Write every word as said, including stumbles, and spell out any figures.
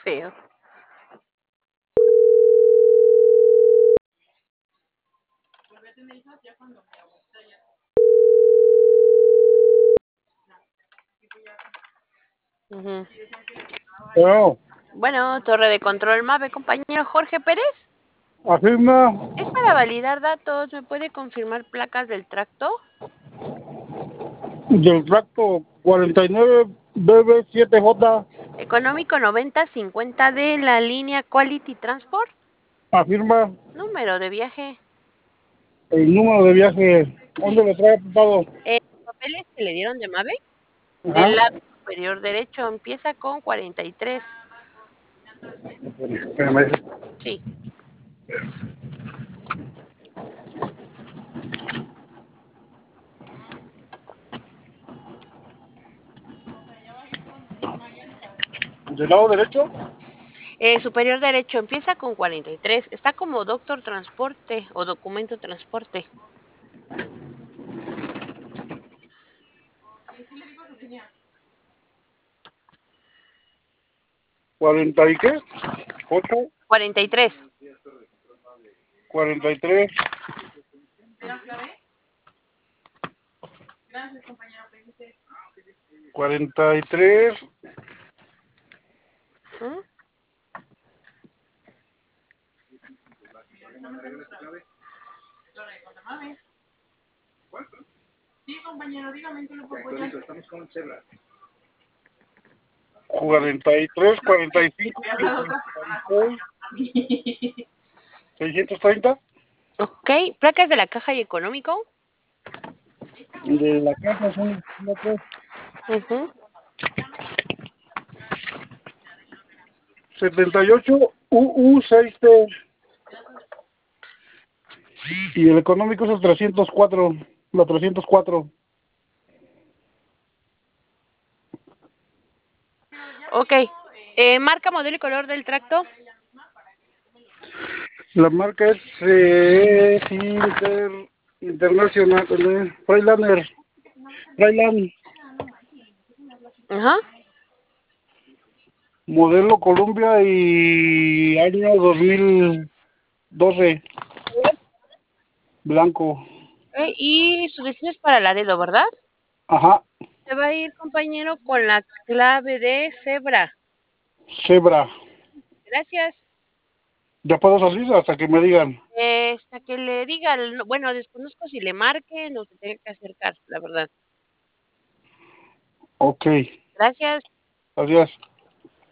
feo. Ujú. Bueno, Bueno, torre de control MAVE, compañero Jorge Pérez. afirma Es para validar datos. ¿Me puede confirmar placas del tracto? del tracto cuarenta y nueve B B siete J, Económico noventa cincuenta de la línea Quality Transport. afirma Número de viaje. el número de viaje. ¿Dónde lo trae apuntado? Eh, papeles que le dieron de MAVE. Del Ajá. lado superior derecho empieza con cuarenta y tres. Espérame. Sí. ¿Del lado derecho? Eh, superior derecho empieza con cuarenta y tres. Está como doctor transporte o documento transporte. ¿cuarenta y qué? ¿ocho? cuarenta y tres. cuarenta y tres. cuarenta y tres. ¿Mm? cuarenta y tres, cuarenta y cinco, cincuenta y seis, seiscientos treinta. Ok. Placas de la caja y económico. De la casa son placas Ujú. setenta y ocho U U seis T. Y el económico es el trescientos cuatro, la trescientos cuatro. Ok. Eh, marca, modelo y color del tracto. La marca es eh, Inter, Internacional, eh, Freilander, Freiland, Ajá. modelo Columbia y año dos mil doce, blanco. Ok, y su destino es para Laredo, ¿verdad? Ajá, Se va a ir, compañero, con la clave de cebra. Zebra. Gracias. Ya puedo salir hasta que me digan. Eh, hasta que le diga, el- no- bueno, desconozco si le marquen o se tenga que acercar, la verdad. Ok, Gracias. adiós.